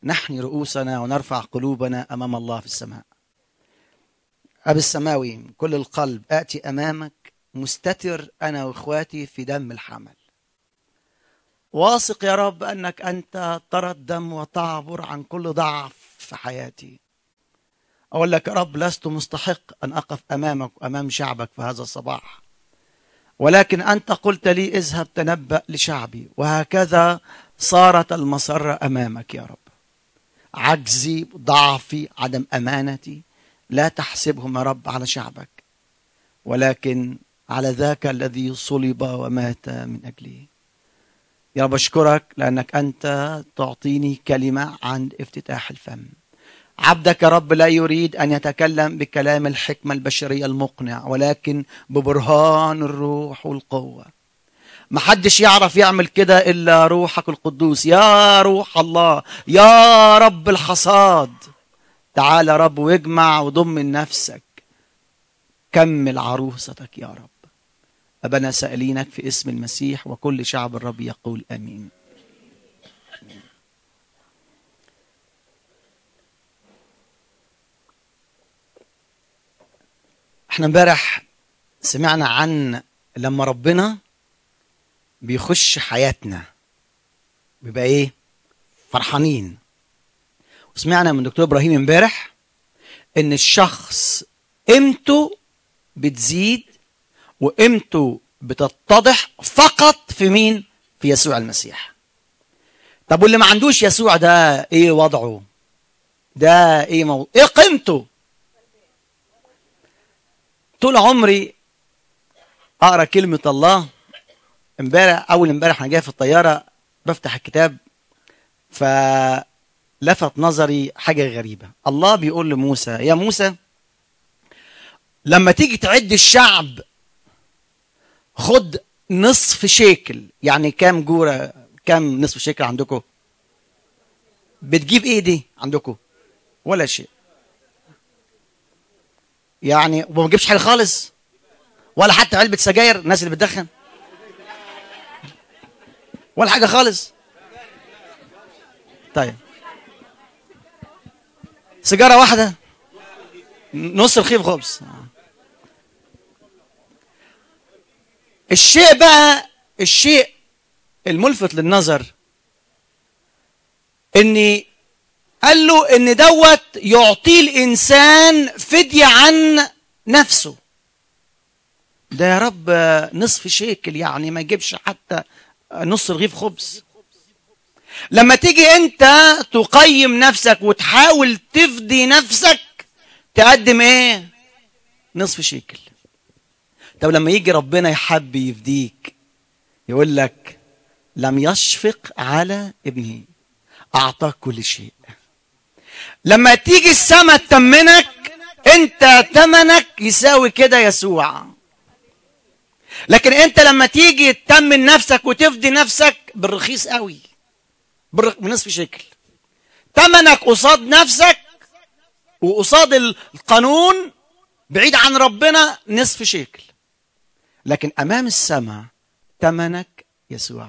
نحني رؤوسنا ونرفع قلوبنا أمام الله في السماء. أبي السماوي، من كل القلب آتي أمامك مستتر أنا وإخواتي في دم الحمل، واثق يا رب أنك أنت ترى الدم وتعبر عن كل ضعف في حياتي. أقول لك يا رب لست مستحق أن أقف أمامك وأمام شعبك في هذا الصباح، ولكن أنت قلت لي اذهب تنبأ لشعبي، وهكذا صارت المسرة أمامك يا رب. عجزي، ضعفي، عدم أمانتي لا تحسبهم يا رب على شعبك، ولكن على ذاك الذي صلب ومات من أجلي. يا رب أشكرك لأنك أنت تعطيني كلمة عند افتتاح الفم. عبدك يا رب لا يريد أن يتكلم بكلام الحكمة البشرية المقنع، ولكن ببرهان الروح والقوة. محدش يعرف يعمل كده إلا روحك القدوس. يا روح الله، يا رب الحصاد، تعال يا رب واجمع وضم نفسك، كمل عروستك يا رب. أبنا سائلينك في اسم المسيح، وكل شعب الرب يقول آمين. احنا امبارح سمعنا عن لما ربنا بيخش حياتنا بيبقى ايه؟ فرحانين. وسمعنا من دكتور ابراهيم امبارح ان الشخص قيمته بتزيد وقيمته بتتضح فقط في مين؟ في يسوع المسيح. طب واللي ما عندوش يسوع ده ايه وضعه؟ ده ايه ايه قيمته؟ طول عمري اقرا كلمه الله. اول امبارح انا جاي في الطياره بفتح الكتاب، فلفت نظري حاجه غريبه. الله بيقول لموسى: يا موسى لما تيجي تعد الشعب خد نصف شيكل. يعني كام جوره؟ كام نصف شيكل عندكم؟ بتجيب ايه دي عندكم؟ ولا شيء. يعني وما بتجيبش حاجه خالص، ولا حتى علبه سجاير الناس اللي بتدخن، ولا حاجه خالص. طيب سيجاره واحده، نص رغيف خبز. الشيء الملفت للنظر اني قال له ان دوت يعطيه الانسان فدية عن نفسه. ده يا رب نصف شيكل، يعني ما يجيبش حتى نص رغيف خبز. لما تيجي انت تقيم نفسك وتحاول تفدي نفسك تقدم ايه؟ نصف شيكل. طب لما يجي ربنا يحب يفديك يقول لك لم يشفق على ابنه، اعطاك كل شيء. لما تيجي السماء تمنك، انت تمنك يساوي كده يسوع. لكن انت لما تيجي تتمن نفسك وتفدي نفسك بالرخيص قوي، بنصف شكل، تمنك قصاد نفسك وقصاد القانون بعيد عن ربنا نصف شكل. لكن امام السماء تمنك يسوع.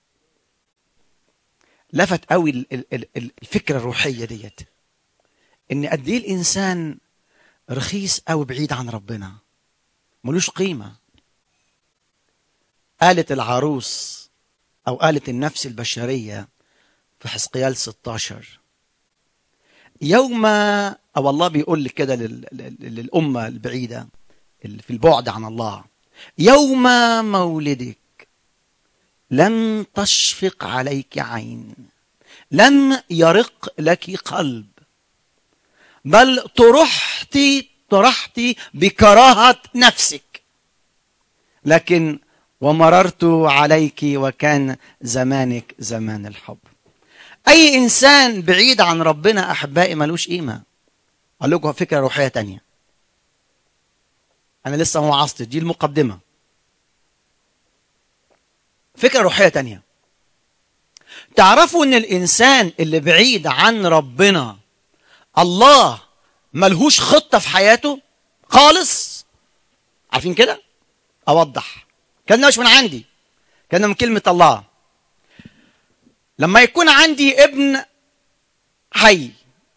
لفت قوي الفكره الروحيه ديت، ان قد ايه الانسان رخيص قوي بعيد عن ربنا، ملوش قيمه. قالت العروس او قالت النفس البشريه في حزقيال 16 يوم، او الله بيقول لك كده للامه البعيده اللي في البعد عن الله: يوم مولدك لم تشفق عليك عين، لم يرق لك قلب، بل طرحت بكراهة نفسك، لكن ومررت عليك وكان زمانك زمان الحب. أي إنسان بعيد عن ربنا أحبائي ملوش قيمة. أقول لكم فكرة روحية تانية، أنا لسه ما وعظت، دي المقدمة. فكرة روحية تانية، تعرفوا ان الانسان اللي بعيد عن ربنا الله ملهوش خطة في حياته خالص. عارفين كده؟ اوضح كلمة مش من عندي، كلمة من كلمة الله. لما يكون عندي ابن حي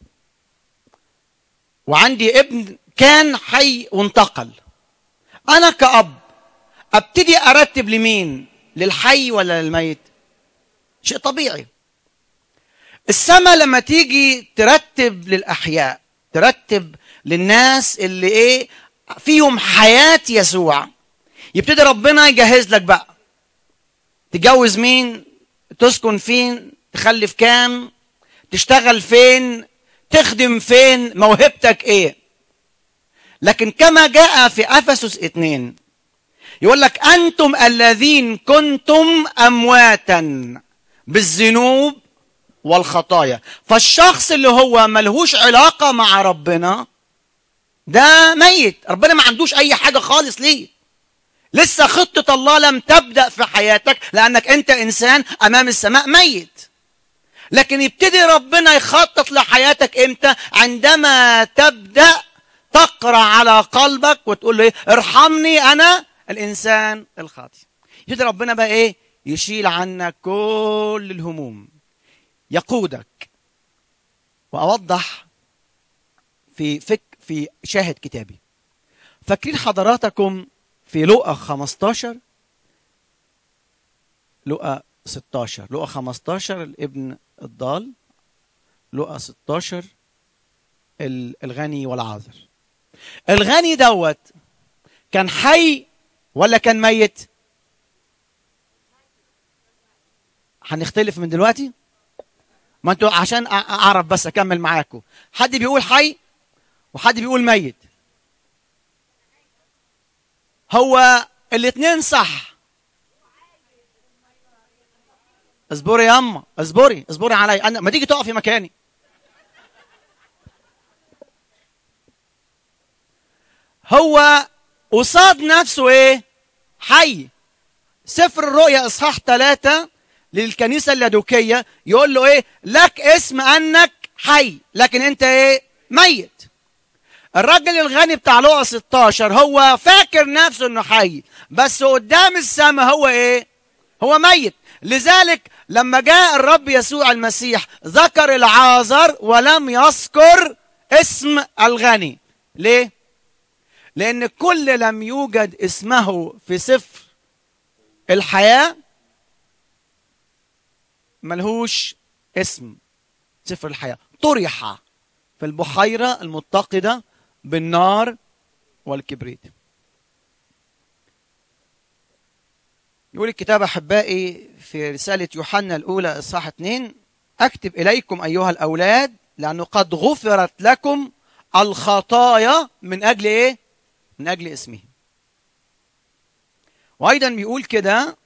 وعندي ابن كان حي وانتقل، أنا كأب أبتدي أرتب لمين؟ للحي ولا للميت؟ شيء طبيعي. السماء لما تيجي ترتب للأحياء، ترتب للناس اللي إيه فيهم حياة يسوع، يبتدي ربنا يجهز لك بقى تجوز مين، تسكن فين، تخلف كام، تشتغل فين، تخدم فين، موهبتك ايه. لكن كما جاء في أفسس 2 يقول لك أنتم الذين كنتم أمواتا بالذنوب والخطايا. فالشخص اللي هو ملهوش علاقة مع ربنا ده ميت، ربنا ما عندوش أي حاجة خالص ليه. لسه خطة الله لم تبدأ في حياتك لأنك أنت إنسان أمام السماء ميت. لكن يبتدي ربنا يخطط لحياتك إمتى؟ عندما تبدأ تقرأ على قلبك وتقول له إيه؟ ارحمني أنا الإنسان الخاطئ. يبتدي ربنا بقى إيه؟ يشيل عنك كل الهموم، يقودك. وأوضح في شاهد كتابي. فاكرين حضراتكم في لوقا 15، لوقا 16، لوقا 15 الابن الضال، لوقا 16 الغني والعاذر. الغني دوت كان حي ولا كان ميت؟ هنختلف من دلوقتي؟ ما انتوا عشان اعرف بس اكمل معاكم. حد بيقول حي وحد بيقول ميت. هو الاثنين صح. اصبري يا اما، اصبري علي انا، ما تيجي تقفي مكاني. هو قصاد نفسه ايه؟ حي. سفر الرؤيا اصحاح 3 للكنيسة اللادوكية يقول له ايه؟ لك اسم انك حي لكن انت ايه؟ ميت. الراجل الغني بتاع لوقا 16 هو فاكر نفسه انه حي، بس قدام السماء هو ايه؟ هو ميت. لذلك لما جاء الرب يسوع المسيح ذكر العازر ولم يذكر اسم الغني. ليه؟ لأن كل لم يوجد اسمه في سفر الحياة ملهوش اسم سفر الحياة، طرح في البحيرة المتقدة بالنار والكبريت. يقول الكتاب أحبائي في رسالة يوحنا الأولى إصحاح 2: أكتب إليكم أيها الأولاد لأنه قد غفرت لكم الخطايا من أجل إيه؟ من أجل اسمه. وأيضا بيقول كده: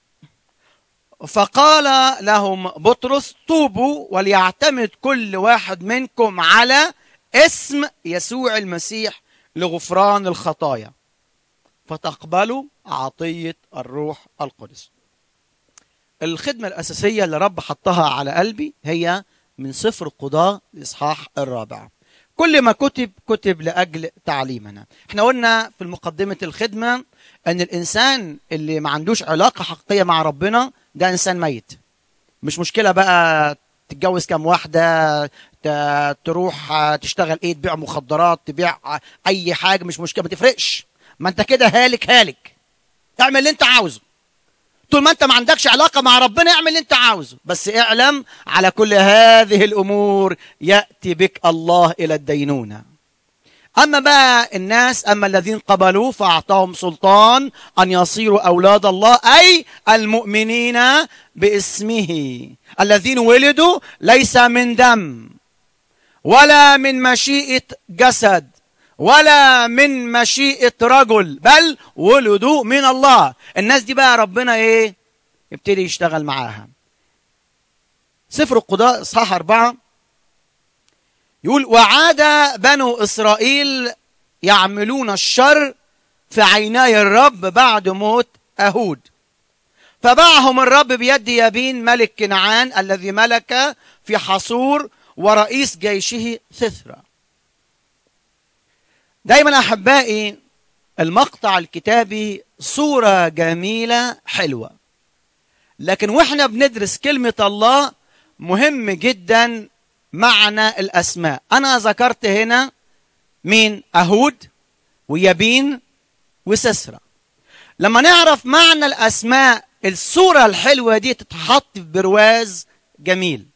فقال لهم بطرس: طوبوا وليعتمد كل واحد منكم على اسم يسوع المسيح لغفران الخطايا فتقبلوا عطية الروح القدس. الخدمة الأساسية اللي رب حطها على قلبي هي من سفر القضاء الإصحاح 4. كل ما كتب لأجل تعليمنا. احنا قلنا في المقدمة الخدمة أن الإنسان اللي ما عندوش علاقة حقيقية مع ربنا ده إنسان ميت. مش مشكلة بقى تتجوز كم واحدة، تروح تشتغل ايه، تبيع مخدرات، تبيع أي حاجة، مش مشكلة، ما تفرقش. ما انت كده هالك. اعمل اللي انت عاوزه. طول ما انت ما عندكش علاقة مع ربنا اعمل اللي انت عاوزه، بس اعلم على كل هذه الأمور يأتي بك الله إلى الدينونة. أما بقى الناس، أما الذين قبلوا فأعطاهم سلطان أن يصيروا أولاد الله، أي المؤمنين باسمه، الذين ولدوا ليس من دم ولا من مشيئة جسد ولا من مشيئة رجل، بل ولدوا من الله. الناس دي بقى ربنا ايه؟ يبتدي يشتغل معاها. سفر القضاء اصحاح 4 يقول: وعاد بنو إسرائيل يعملون الشر في عيني الرب بعد موت أهود، فباعهم الرب بيد يابين ملك كنعان الذي ملك في حصور ورئيس جيشه ثثرى. دايما أحبائي المقطع الكتابي صورة جميلة حلوة، لكن وإحنا بندرس كلمة الله مهم جدا معنى الأسماء. أنا ذكرت هنا مين؟ أهود ويابين وسسرة. لما نعرف معنى الأسماء الصورة الحلوة دي تتحط في برواز جميل.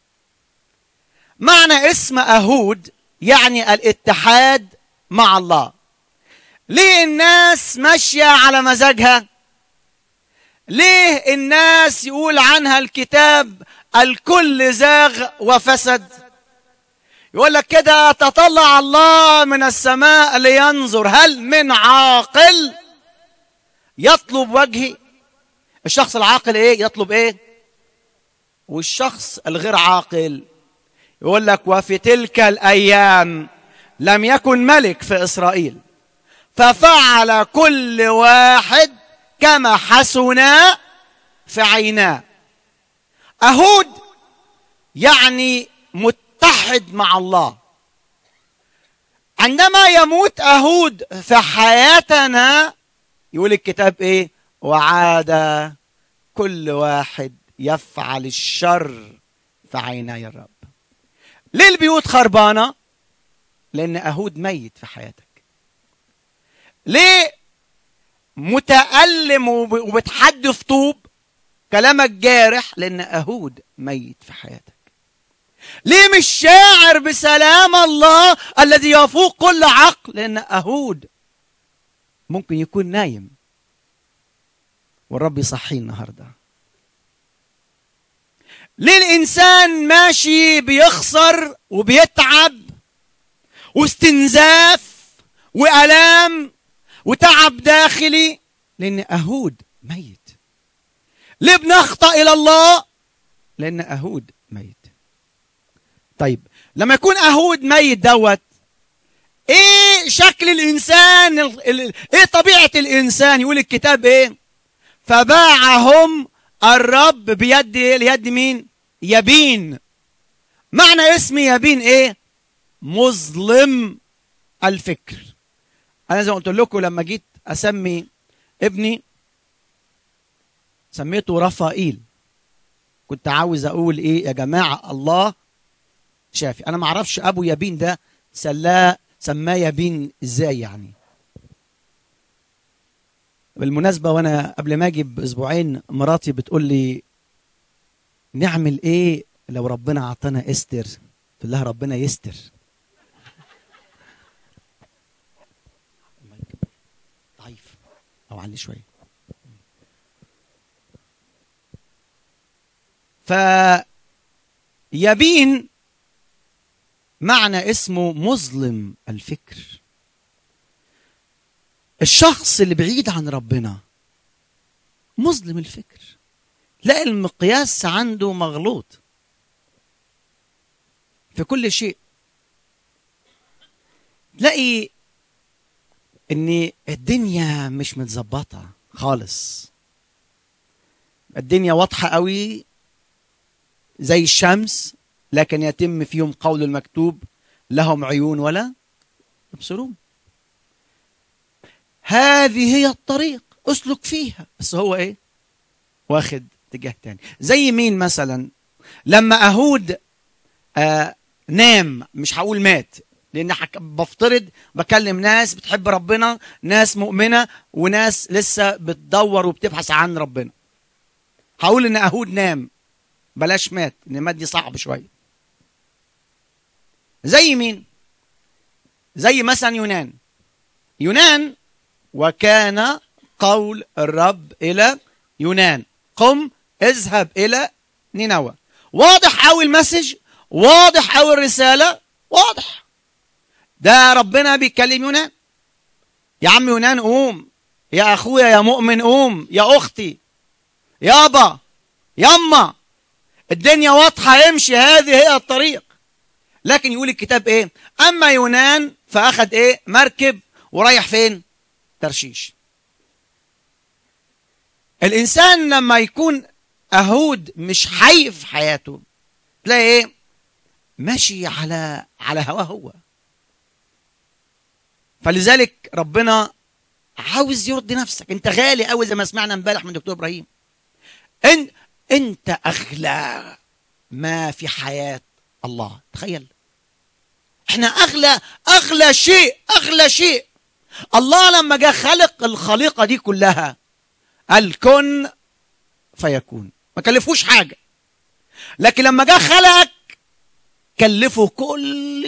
معنى اسم أهود يعني الاتحاد مع الله. ليه الناس ماشية على مزاجها؟ ليه الناس يقول عنها الكتاب الكل زاغ وفسد؟ يقول لك كده تطلع الله من السماء لينظر هل من عاقل يطلب وجهي. الشخص العاقل ايه يطلب ايه؟ والشخص الغير عاقل يقول لك وفي تلك الايام لم يكن ملك في اسرائيل ففعل كل واحد كما حسن في عيناه. أهود يعني متحد مع الله. عندما يموت أهود في حياتنا يقول الكتاب ايه؟ وعاد كل واحد يفعل الشر في عيني الرب. ليه البيوت خربانة؟ لأن أهود ميت في حياتك. ليه متألم وبتحدف طوب كلامك جارح؟ لأن أهود ميت في حياتك. ليه مش شاعر بسلام الله الذي يفوق كل عقل؟ لأن أهود ممكن يكون نايم والرب يصحيه النهارده. ليه الإنسان ماشي بيخسر وبيتعب واستنزاف وألام وتعب داخلي؟ لأن أهود ميت. ليه بنخطأ إلى الله؟ لأن أهود ميت. طيب لما يكون أهود ميت دوت إيه شكل الإنسان؟ إيه طبيعة الإنسان؟ يقول الكتاب إيه؟ فباعهم الرب اليد مين؟ يابين. معنى اسم يابين إيه؟ مظلم الفكر. أنا زي ما قلت لكم لما جيت أسمي ابني سميته رفائيل. كنت عاوز أقول إيه يا جماعة؟ الله شافي. أنا ما أعرفش أبو يابين ده سماه يابين إزاي يعني. بالمناسبة وأنا قبل ما أجي بأسبوعين مراتي بتقول لي نعمل إيه لو ربنا أعطانا إستر؟ تقول لها ربنا يستر. ضعيف أو علي شوية. فيابين معنى اسمه مظلم الفكر. الشخص اللي بعيد عن ربنا مظلم الفكر. تلاقي المقياس عنده مغلوط في كل شيء. تلاقي ان الدنيا مش متظبطه خالص. الدنيا واضحه قوي زي الشمس لكن يتم فيهم قول المكتوب لهم عيون ولا يبصرون. هذه هي الطريق اسلك فيها. بس هو ايه؟ واخد اتجاه تاني. زي مين مثلا؟ لما أهود نام، مش هقول مات لان بفترض بكلم ناس بتحب ربنا، ناس مؤمنة وناس لسه بتدور وبتبحث عن ربنا. هقول ان أهود نام بلاش مات، ان مات دي صعب شوية. زي مين؟ زي مثلا يونان وكان قول الرب إلى يونان قم اذهب إلى نينوى. واضح أوي المسج، واضح أوي الرسالة، واضح. ده ربنا بيتكلم يونان. يا عم يونان قوم، يا أخويا يا مؤمن قوم، يا أختي يابا يما، الدنيا واضحة، امشي، هذه هي الطريق. لكن يقول الكتاب ايه؟ اما يونان فاخذ ايه؟ مركب ورايح فين؟ ترشيش. الانسان لما يكون أهود مش حي في حياته تلاقي ايه؟ ماشي على هواه هو. فلذلك ربنا عاوز يرضي نفسك. انت غالي قوي زي ما سمعنا امبارح من دكتور ابراهيم. انت اغلى ما في حياة الله. تخيل، احنا اغلى شيء. الله لما جاء خلق الخليقة دي كلها قال كن فيكون، ما كلفوش حاجة. لكن لما جاء خلقك كلفه كل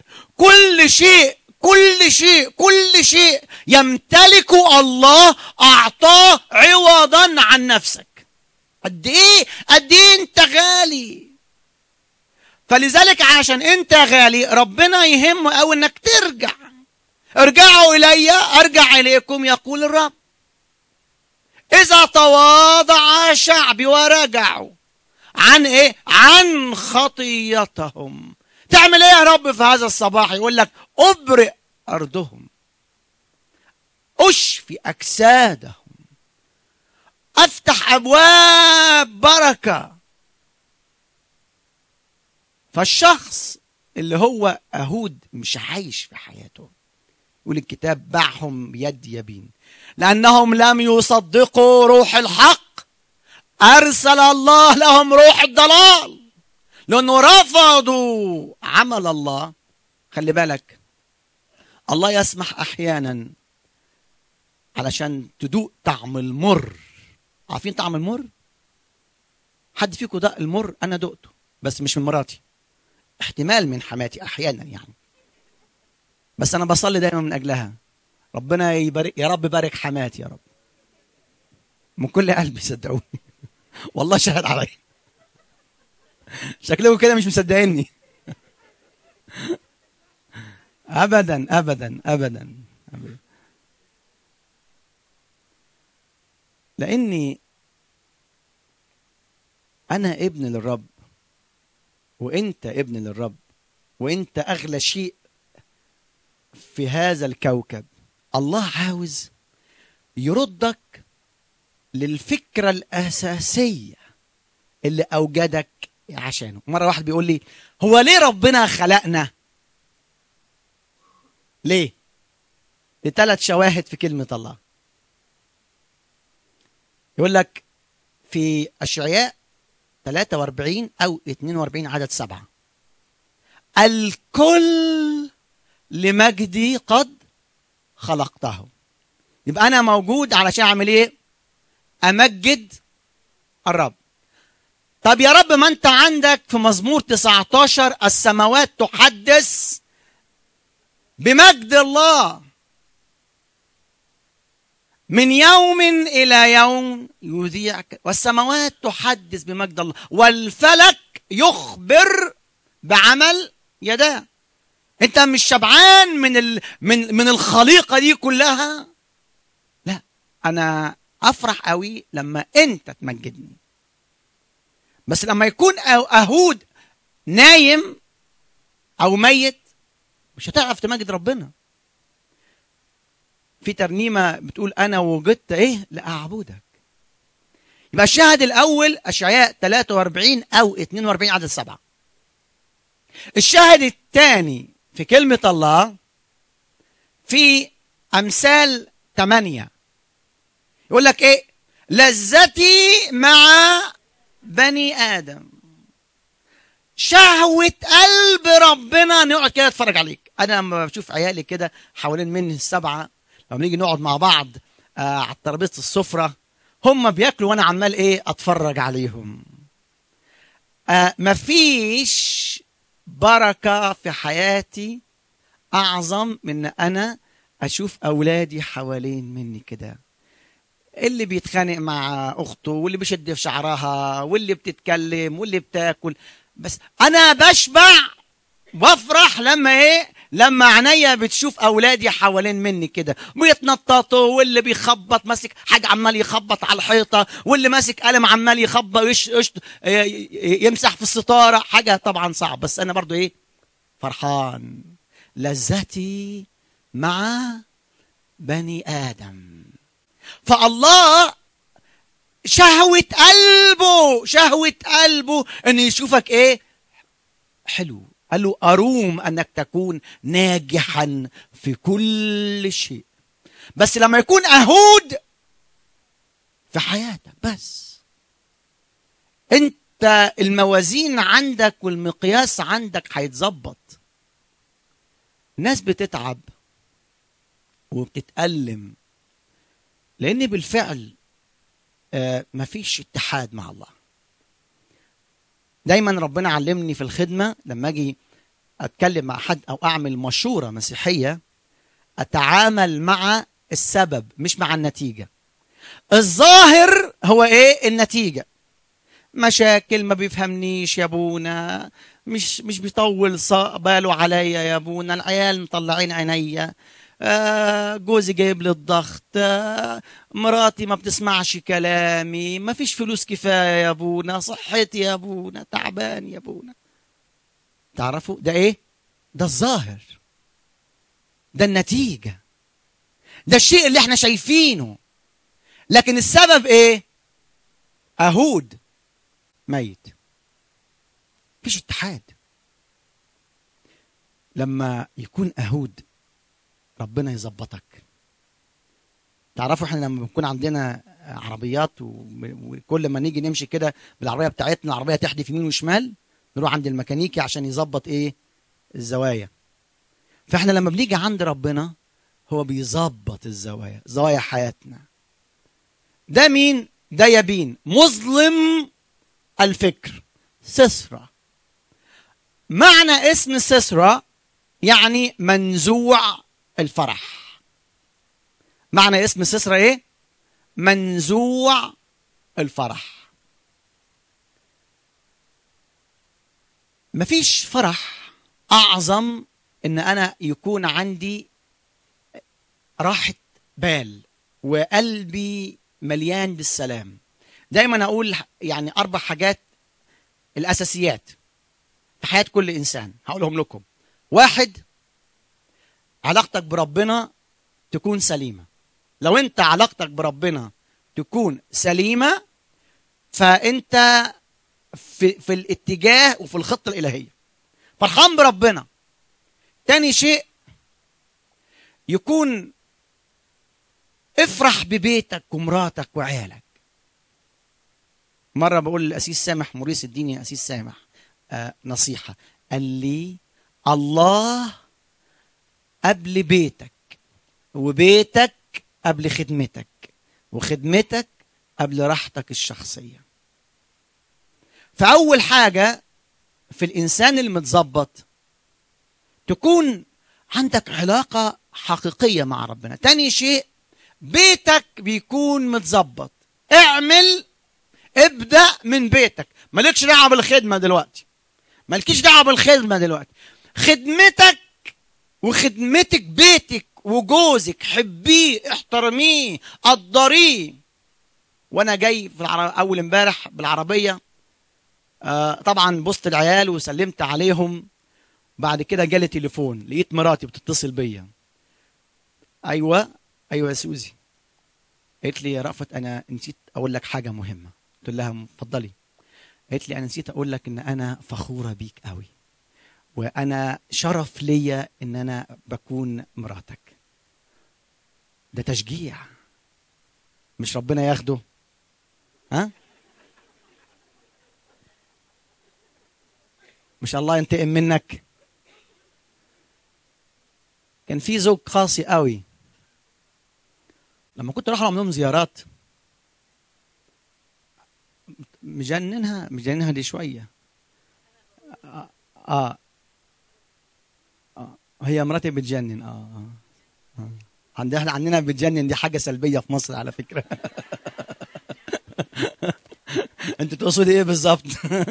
شيء يمتلكه الله أعطاه عوضا عن نفسك. قد ايه انت غالي. فلذلك عشان انت غالي ربنا يهمه قوي انك ترجع. ارجعوا الي ارجع اليكم يقول الرب. اذا تواضع شعبي ورجعوا عن ايه؟ عن خطيتهم. تعمل ايه يا رب في هذا الصباح؟ يقول لك ابرئ ارضهم، اشفي اجسادهم، افتح ابواب بركه. فالشخص اللي هو اهود مش عايش في حياته. يقول الكتاب باعهم بيد يبين لانهم لم يصدقوا روح الحق، ارسل الله لهم روح الضلال لانه رفضوا عمل الله. خلي بالك، الله يسمح احيانا علشان تدوق طعم المر. عارفين طعم المر؟ حد فيكم دق المر؟ انا دقته بس مش من مراتي، احتمال من حماتي احيانا يعني، بس انا بصلي دايما من اجلها. ربنا يبارك يا رب، بارك حماتي يا رب من كل قلبي، صدقوني والله شهد عليا. شكلكم كده مش مصدقيني. ابدا ابدا ابدا ابدا. لاني انا ابن للرب وانت ابن للرب، وانت اغلى شيء في هذا الكوكب. الله عاوز يردك للفكرة الأساسية اللي أوجدك عشانه. مرة واحد بيقول لي هو ليه ربنا خلقنا؟ ليه؟ لثلاث شواهد في كلمة الله. يقول لك في أشعياء 43 أو 42 عدد 7، الكل لمجدي قد خلقته. يبقى أنا موجود علشان أعمل إيه؟ أمجد الرب. طب يا رب ما أنت عندك في مزمور 19 السماوات تحدث بمجد الله، من يوم إلى يوم يذيع، والسماوات تحدث بمجد الله، والفلك يخبر بعمل يداه. انت مش شبعان من الخليقة دي كلها؟ لا، انا افرح قوي لما انت تمجدني. بس لما يكون اهود نايم او ميت مش هتعرف تمجد ربنا. في ترنيمة بتقول انا وجدت ايه؟ لاعبدك. يبقى الشاهد الاول اشعياء 43 او 42 عدد 7. الشاهد الثاني في كلمة الله في أمثال 8، يقول لك إيه؟ لذتي مع بني آدم. شهوة قلب ربنا نقعد كده نتفرج عليك. أنا لما بشوف عيالي كده حوالين مني السبعة، لما نيجي نقعد مع بعض على ترابيزة السفرة، هم بياكلوا وأنا عمال إيه؟ أتفرج عليهم. مفيش بركة في حياتي أعظم من أنا أشوف أولادي حوالين مني كده، اللي بيتخانق مع أخته، واللي بيشد في شعرها، واللي بتتكلم، واللي بتاكل. بس أنا بشبع وافرح لما إيه؟ لما عينيا بتشوف أولادي حوالين مني كده بيتنططوا، واللي بيخبط ماسك حاجة عمال يخبط على الحيطة، واللي ماسك قلم عمال يخبط يمسح في الستارة. حاجة طبعا صعب، بس أنا برضو إيه؟ فرحان. لذتي مع بني آدم. فالله شهوة قلبه أن يشوفك إيه؟ حلو. قال له أروم أنك تكون ناجحا في كل شيء. بس لما يكون أهود في حياتك بس، أنت انت الموازين عندك والمقياس عندك هيتظبط. ناس بتتعب وبتتألم لأن بالفعل مفيش اتحاد مع الله. دايما ربنا علمني في الخدمة لما أجي أتكلم مع حد أو أعمل مشورة مسيحية أتعامل مع السبب مش مع النتيجة. الظاهر هو إيه؟ النتيجة. مشاكل، ما بيفهمنيش يا ابونا، مش بيطول باله عليا يا ابونا، العيال مطلعين عينيا، جوزي جايب لي الضغط، مراتي ما بتسمعش كلامي، ما فيش فلوس كفايه يا ابونا، صحتي يا ابونا، تعبان يا ابونا. تعرفوا ده ايه؟ ده الظاهر، ده النتيجه، ده الشيء اللي احنا شايفينه. لكن السبب ايه؟ اهود ميت، مفيش اتحاد. لما يكون اهود ربنا يظبطك. تعرفوا احنا لما بنكون عندنا عربيات وكل ما نيجي نمشي كده بالعربيه بتاعتنا العربيه تحدف يمين وشمال، نروح عند الميكانيكي عشان يظبط ايه؟ الزوايا. فاحنا لما بنيجي عند ربنا هو بيظبط الزوايا، زوايا حياتنا. ده مين؟ ده يابين مظلم الفكر، سسرة. معنى اسم سسرة يعني منزوع الفرح. معنى اسم سسرة ايه؟ منزوع الفرح. مفيش فرح اعظم ان انا يكون عندي راحة بال وقلبي مليان بالسلام. دايما اقول يعني 4 حاجات الاساسيات في حياة كل انسان هقولهم لكم. 1، علاقتك بربنا تكون سليمة. لو انت علاقتك بربنا تكون سليمة فانت في الاتجاه وفي الخطة الإلهية، فرحان بربنا. تاني شيء، يكون افرح ببيتك ومراتك وعيالك. مرة بقول للأسيس سامح موريس الدين، يا أسيس سامح نصيحة، قال لي الله قبل بيتك، وبيتك قبل خدمتك، وخدمتك قبل راحتك الشخصية. فأول حاجة في الإنسان المتظبط تكون عندك علاقة حقيقية مع ربنا. تاني شيء، بيتك بيكون متظبط. ابدأ من بيتك، مالكش دعوة بالخدمة دلوقتي، مالكيش دعوة بالخدمة دلوقتي. خدمتك وخدمتك بيتك وجوزك، حبيه، احترميه، قدريه. وانا جاي في اول امبارح بالعربية طبعا بصت العيال وسلمت عليهم. بعد كده جالي تليفون، لقيت مراتي بتتصل بيا. ايوه يا سوزي. قالت لي يا رأفت انا نسيت اقول لك حاجه مهمه. قلت لها اتفضلي. قالت لي انا نسيت اقول لك ان انا فخوره بيك قوي، وانا شرف ليا ان انا بكون مراتك. ده تشجيع، مش ربنا ياخده؟ ها؟ مش الله ينتقم منك؟ كان في زوج قاسي قوي لما كنت اروح لهم زيارات، مجننها دي شويه. هي مراتي بتجنن. عندنا بتجنن، دي حاجه سلبيه في مصر على فكره. انت تقصدي ايه بالظبط؟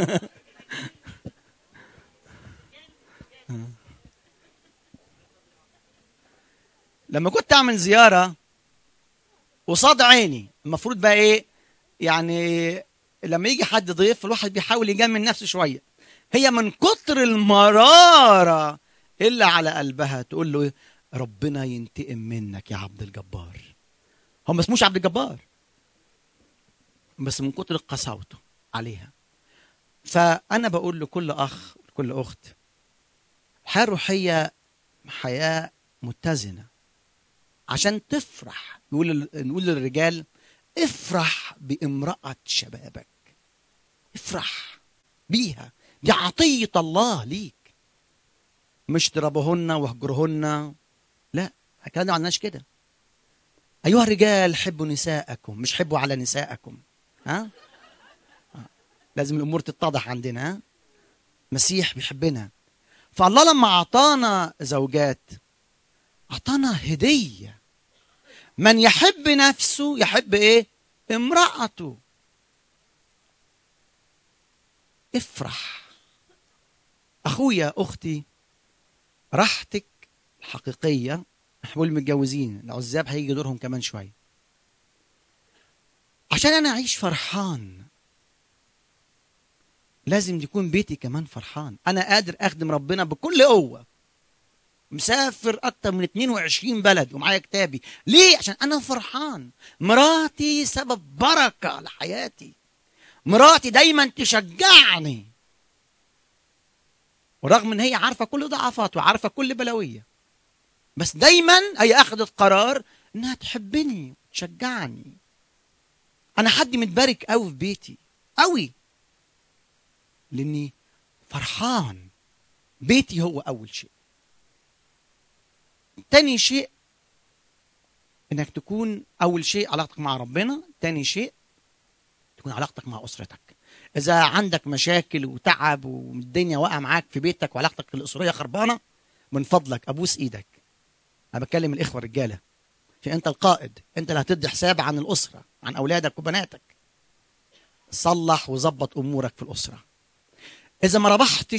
لما كنت اعمل زياره وصاد عيني، المفروض بقى ايه يعني؟ لما يجي حد ضيف الواحد بيحاول يجمل نفسه شويه. هي من كتر المراره اللي على قلبها تقول له ربنا ينتقم منك يا عبد الجبار. هم ما اسموش عبد الجبار، بس من كتر قساوته عليها. فانا بقول لكل اخ وكل اخت، الحياه الروحيه حياه متزنه. عشان تفرح، نقول للرجال افرح بامرأة شبابك. افرح بيها، دي عطية الله ليك. مش تربهن واهجرهن، لا، الكلام ده ما عندناش كده. أيها الرجال حبوا نساءكم، مش حبوا على نساءكم. ها؟ لازم الأمور تتضح عندنا. ها؟ مسيح بيحبنا. فالله لما أعطانا زوجات أعطانا هدية. من يحب نفسه يحب إيه؟ امرأته. افرح أخويا أختي، راحتك الحقيقية. احنا متجوزين، العزاب هيجي دورهم كمان شوية، عشان أنا أعيش فرحان لازم يكون بيتي كمان فرحان. أنا قادر أخدم ربنا بكل قوة، مسافر أكتر من 22 بلد ومعايا كتابي. ليه؟ عشان أنا فرحان. مراتي سبب بركة لحياتي، مراتي دايما تشجعني، ورغم ان هي عارفة كل ضعفات وعارفة كل بلاوية، بس دايما هي أخذت قرار انها تحبني وتشجعني. أنا حد متبارك قوي في بيتي قوي، لأني فرحان. بيتي هو أول شيء. تاني شيء انك تكون اول شيء علاقتك مع ربنا. تاني شيء تكون علاقتك مع اسرتك. اذا عندك مشاكل وتعب والدنيا واقعه معاك في بيتك وعلاقتك الاسريه خربانه، من فضلك ابوس ايدك. انا بكلم الاخوه الرجاله، عشان انت القائد، انت اللي هتدي حساب عن الاسره، عن اولادك وبناتك. صلح وظبط امورك في الاسره. اذا ما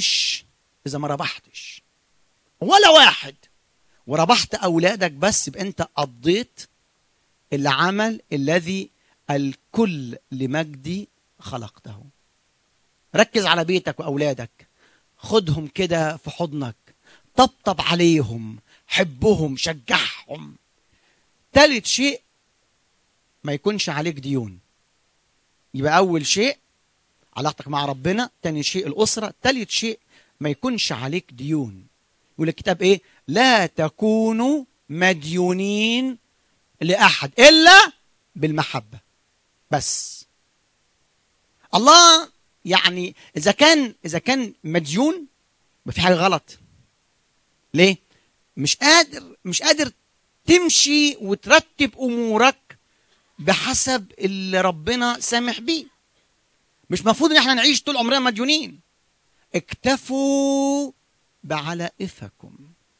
ربحتش ولا واحد وربحت اولادك بس، يبقى انت قضيت العمل الذي الكل لمجدي خلقته. ركز على بيتك واولادك، خدهم كده في حضنك، طبطب عليهم، حبهم، شجعهم. ثالث شيء ما يكونش عليك ديون. يبقى اول شيء علاقتك مع ربنا، ثاني شيء الاسره، ثالث شيء ما يكونش عليك ديون. يقول الكتاب ايه؟ لا تكونوا مديونين لاحد الا بالمحبه. بس الله يعني اذا كان مديون يبقى في حاجه غلط. ليه؟ مش قادر تمشي وترتب امورك بحسب اللي ربنا سامح بيه. مش مفروض ان احنا نعيش طول عمرنا مديونين. اكتفوا بعلائفكم.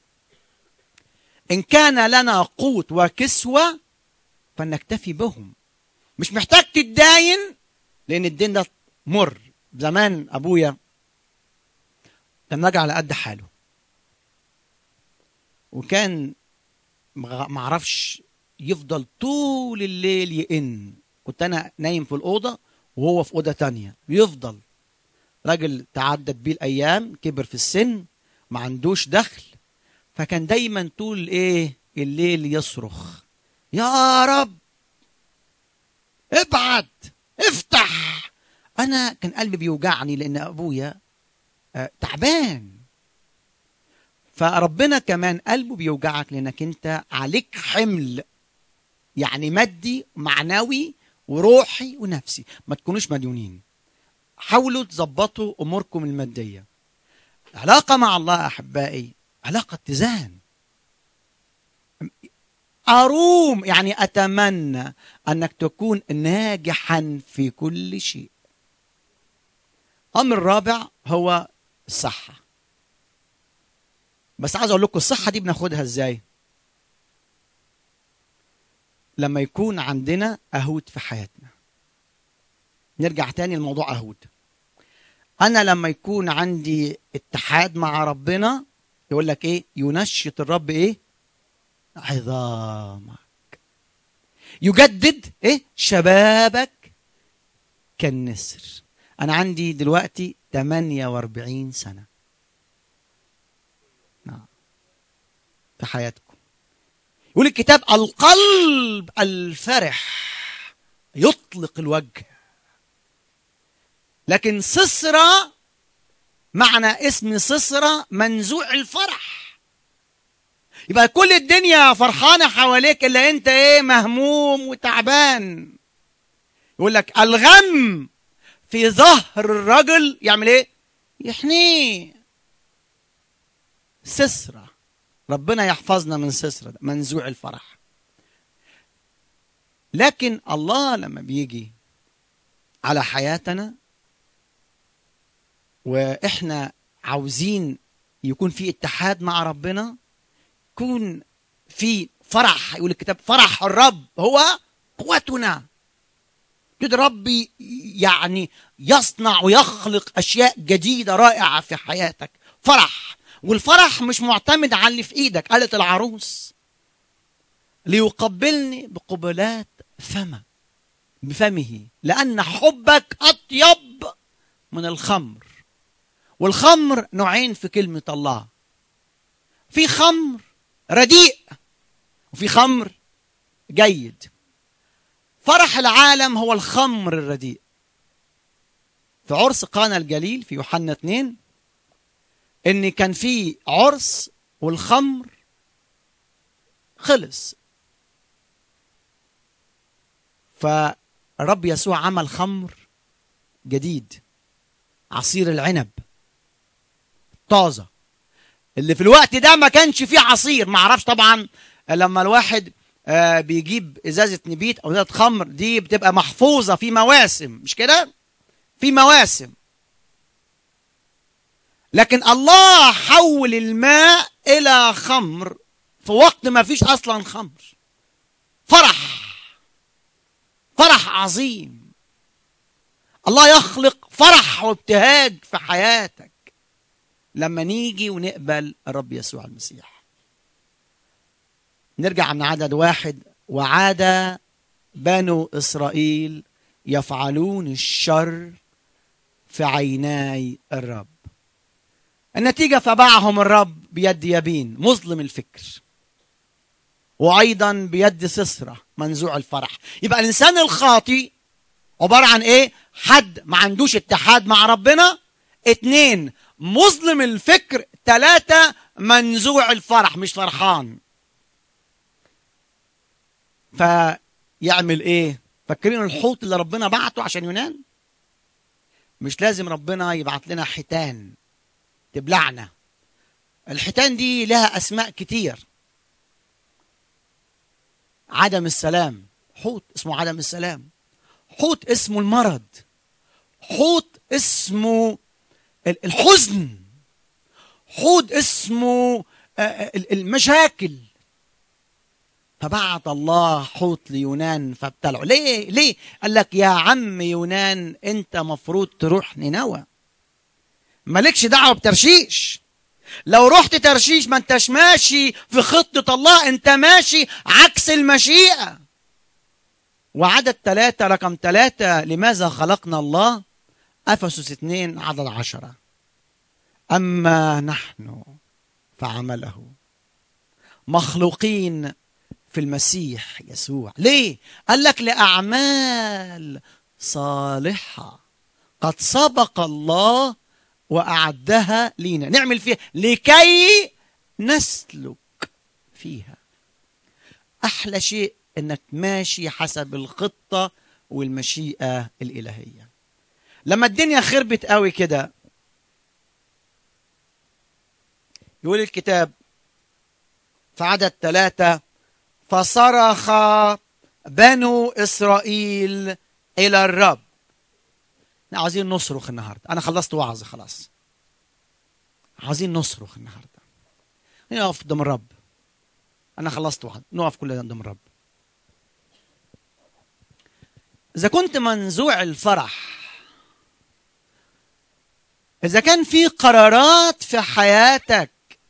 ان كان لنا قوت وكسوة فلنكتفي بهم. مش محتاج تتداين، لان الدين ده مر. زمان ابويا كان راجع على قد حاله، وكان معرفش يفضل طول الليل يئن. كنت انا نايم في الاوضه وهو في اوضه تانية، يفضل. راجل تعدت بيه الايام، كبر في السن، ما عندوش دخل، فكان دايما طول الليل يصرخ: يا رب ابعت، افتح. انا كان قلبي بيوجعني لان ابويا تعبان. فربنا كمان قلبه بيوجعك لانك انت عليك حمل، يعني مادي معنوي وروحي ونفسي. ما تكونوش مديونين. حاولوا تظبطوا اموركم الماديه. علاقه مع الله احبائي علاقه اتزان. اروم يعني اتمنى انك تكون ناجحا في كل شيء. امر الرابع هو الصحه. بس عايز اقول لكم الصحه دي بناخدها ازاي؟ لما يكون عندنا اهود في حياتنا. نرجع تاني لموضوع اهود. انا لما يكون عندي اتحاد مع ربنا، يقول لك ايه؟ ينشط الرب عظامك، يجدد شبابك كالنسر. انا عندي دلوقتي 48 سنه. نعم، في حياتكم. يقول الكتاب: القلب الفرح يطلق الوجه. لكن سسرة، معنى اسم سسرة منزوع الفرح. يبقى كل الدنيا فرحانة حواليك إلا أنت مهموم وتعبان. يقول لك: الغم في ظهر الرجل يعمل ايه؟ يحنيه. سسرة، ربنا يحفظنا من سسرة، منزوع الفرح. لكن الله لما بيجي على حياتنا واحنا عاوزين يكون في اتحاد مع ربنا، يكون في فرح. يقول الكتاب فرح الرب هو قوتنا. كده ربي يعني يصنع ويخلق اشياء جديده رائعه في حياتك. فرح، والفرح مش معتمد على اللي في ايدك. قالت العروس ليقبلني بقبلات بفمه لان حبك اطيب من الخمر. والخمر نوعين في كلمه الله، في خمر رديء وفي خمر جيد. فرح العالم هو الخمر الرديء. في عرس قانا الجليل في يوحنا 2 ان كان في عرس والخمر خلص، فرب يسوع عمل خمر جديد، عصير العنب طازة اللي في الوقت ده ما كانش فيه عصير. ما اعرفش طبعا لما الواحد بيجيب ازازة نبيت او ازازة خمر دي بتبقى محفوظة في مواسم، مش كده؟ في مواسم. لكن الله حول الماء الى خمر في وقت ما فيش اصلا خمر. فرح، فرح عظيم. الله يخلق فرح وابتهاج في حياتك لما نيجي ونقبل الرب يسوع المسيح. نرجع من عدد 1. وعاد بنو إسرائيل يفعلون الشر في عيناي الرب. النتيجة فباعهم الرب بيد يابين مظلم الفكر، وأيضا بيد سسرة منزوع الفرح. يبقى الإنسان الخاطي عبارة عن إيه؟ حد ما عندوش اتحاد مع ربنا. 2 مظلم الفكر. 3 منزوع الفرح، مش فرحان. فيعمل ايه؟ فاكرين الحوت اللي ربنا بعته عشان يونان؟ مش لازم ربنا يبعت لنا حيتان تبلعنا. الحيتان دي لها اسماء كتير. عدم السلام، حوت اسمه عدم السلام. حوت اسمه المرض. حوت اسمه الحزن. حوت اسمه المشاكل. فبعت الله حوت ليونان فابتلعه. ليه؟ قال لك يا عم يونان انت مفروض تروح نينوى، مالكش دعوه بترشيش. لو رحت ترشيش ما انتش ماشي في خطة الله، انت ماشي عكس المشيئة. وعدد 3 رقم 3 لماذا خلقنا الله؟ أفسس 2 عدد 10 أما نحن فعمله مخلوقين في المسيح يسوع. ليه؟ قال لك لأعمال صالحة قد سبق الله وأعدها لينا نعمل فيها لكي نسلك فيها. أحلى شيء أنك ماشي حسب الخطة والمشيئة الإلهية. لما الدنيا خربت قوي كده يقول الكتاب في عدد 3 فصرخ بنو إسرائيل إلى الرب. احنا عاوزين نصرخ النهاردة. أنا خلصت وعظ خلاص. عاوزين نصرخ النهاردة. نقف قدام الرب. أنا خلصت وعظ. نقف كلنا قدام الرب. إذا كنت منزوع الفرح، إذا كان في قرارات في حياتك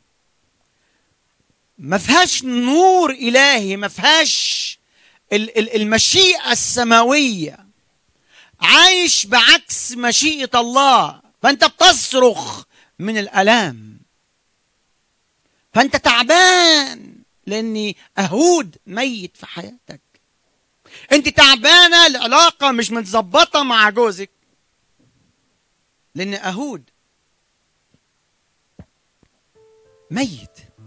ما فيهاش نور إلهي، ما فيهاش المشيئة السماوية، عايش بعكس مشيئة الله، فأنت بتصرخ من الألام، فأنت تعبان لأن أهود ميت في حياتك. أنت تعبانة، العلاقة مش متظبطة مع جوزك لأن أهود ميت.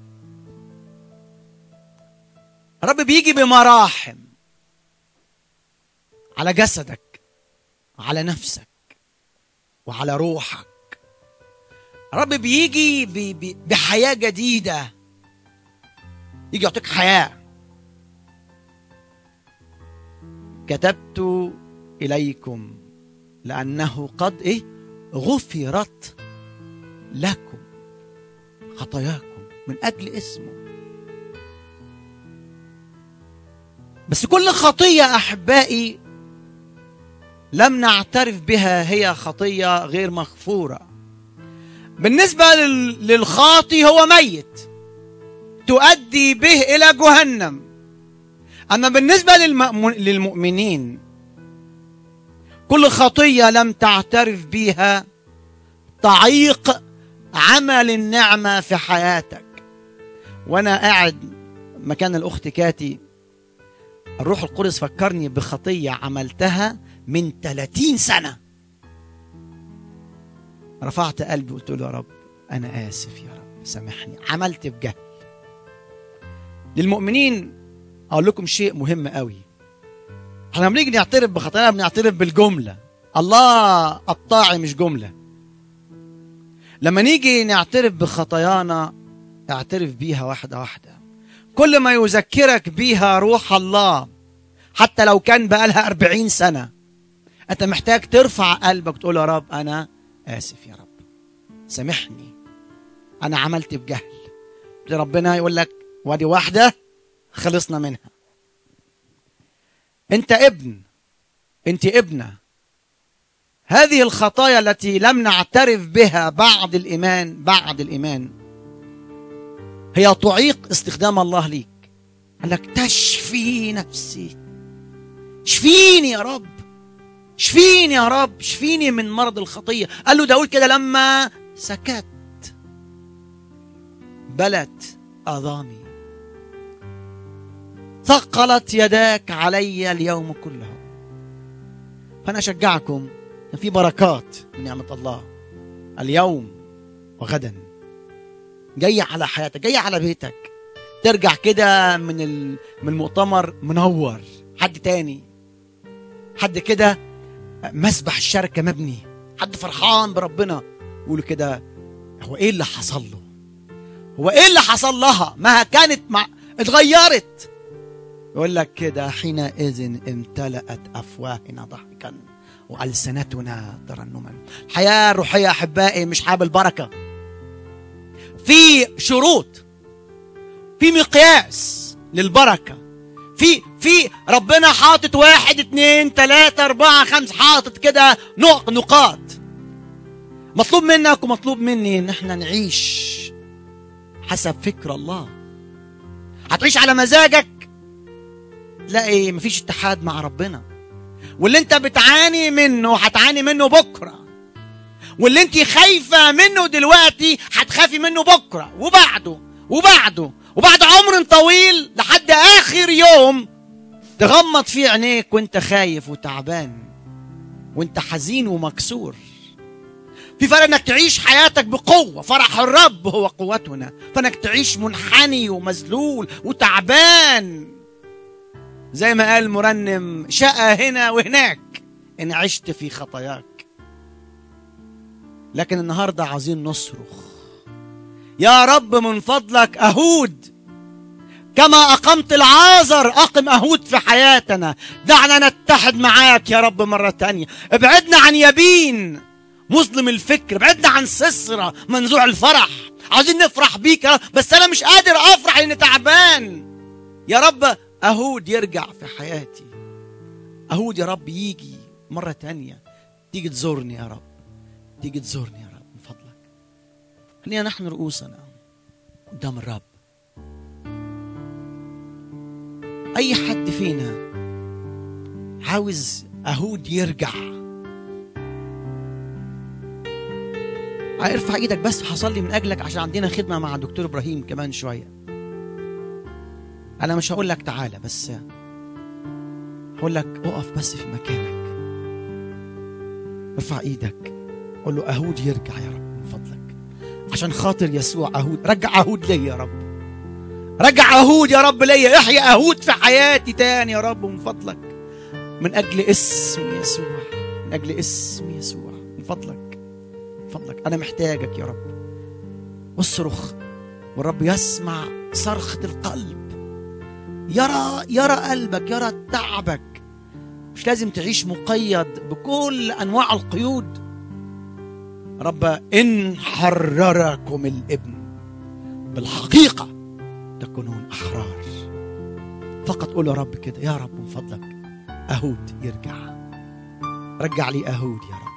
الرب بيجي بمراحم على جسدك، على نفسك، وعلى روحك. الرب بيجي بحياة جديدة، يجي يعطيك حياة. كتبت إليكم لأنه قد غفرت لكم خطاياكم من أجل اسمه. بس كل خطية أحبائي لم نعترف بها هي خطية غير مغفورة. بالنسبة للخاطي هو ميت تؤدي به إلى جهنم. أما بالنسبة للمؤمنين كل خطية لم تعترف بها تعيق عمل النعمة في حياتك. وأنا قاعد مكان الأخت كاتي، الروح القدس فكرني بخطية عملتها من 30 سنة. رفعت قلبي وقلت له يا رب أنا آسف يا رب سامحني، عملت بجهل. للمؤمنين أقول لكم شيء مهم قوي. احنا لما بنيجي نعترف بخطايانا بنعترف بالجملة. الله الطاعي مش جملة. لما نيجي نعترف بخطايانا اعترف بيها واحدة واحدة. كل ما يذكرك بيها روح الله حتى لو كان بقالها 40 سنة أنت محتاج ترفع قلبك تقول يا رب أنا آسف يا رب سامحني أنا عملت بجهل. ربنا يقول لك ودي واحدة خلصنا منها. أنت ابن، أنت ابنة. هذه الخطايا التي لم نعترف بها بعد الإيمان هي تعيق استخدام الله ليك. قال لك تشفي نفسي، شفيني يا رب، شفيني يا رب، شفيني من مرض الخطية. قال له داود كده لما سكت بلت أعظامي، ثقلت يداك علي اليوم كله. فأنا أشجعكم في بركات من نعمة الله اليوم وغدا جاية على حياتك، جاية على بيتك. ترجع كده من المؤتمر منور، حد تاني، حد كده مسبح الشركة مبني، حد فرحان بربنا. يقول كده هو ايه اللي حصل له، هو ايه اللي حصل لها، ما كانت اتغيرت. يقول لك كده حينئذ امتلأت أفواهنا ضحكا وألسنتنا ترنما. الحياة الروحية أحبائي مش حاب البركة، في شروط، في مقياس للبركة، في ربنا حاطط 1 2 3 4 5 حاطط كده نقاط. مطلوب منك ومطلوب مني ان احنا نعيش حسب فكر الله. هتعيش على مزاجك تلاقي مفيش اتحاد مع ربنا، واللي انت بتعاني منه هتعاني منه بكرة، واللي انت خايفة منه دلوقتي هتخافي منه بكرة وبعد عمر طويل لحد آخر يوم تغمض فيه عينيك وانت خايف وتعبان وانت حزين ومكسور. في فرق انك تعيش حياتك بقوة، فرح الرب هو قوتنا، فانك تعيش منحني ومذلول وتعبان زي ما قال مرنم شقى هنا وهناك ان عشت في خطاياك. لكن النهاردة عايزين نصرخ يا رب من فضلك أهود كما أقمت العازر، أقم أهود في حياتنا. دعنا نتحد معاك يا رب مرة تانية. ابعدنا عن يبين مظلم الفكر، ابعدنا عن سسرة منزوع الفرح. عايزين نفرح بيك يا رب، بس أنا مش قادر أفرح لأني تعبان. يا رب أهود يرجع في حياتي، أهود يا رب يجي مرة تانية. تيجي تزورني يا رب، تيجي تزورني يا رب من فضلك. خلينا نحن رؤوسنا قدام الرب. أي حد فينا عاوز أهود يرجع ارفع ايدك بس هصلي من أجلك، عشان عندنا خدمة مع الدكتور إبراهيم كمان شوية. أنا مش هقول لك تعالى، بس هقول لك اقف بس في مكانك، ارفع ايدك قول له أهود يرجع يا رب من فضلك، عشان خاطر يسوع. أهود رجع أهود ليا يا رب، رجع أهود يا رب ليا، احيا أهود في حياتي تاني يا رب من فضلك، من أجل اسم يسوع، من أجل اسم يسوع من فضلك. فضلك، أنا محتاجك يا رب. واصرخ والرب يسمع صرخة القلب، يرى قلبك، يرى تعبك. مش لازم تعيش مقيد بكل أنواع القيود. رب إن حرركم الابن بالحقيقة تكونون أحرار. فقط قول يا رب كده، يا رب من فضلك أهود يرجع، رجع لي أهود يا رب.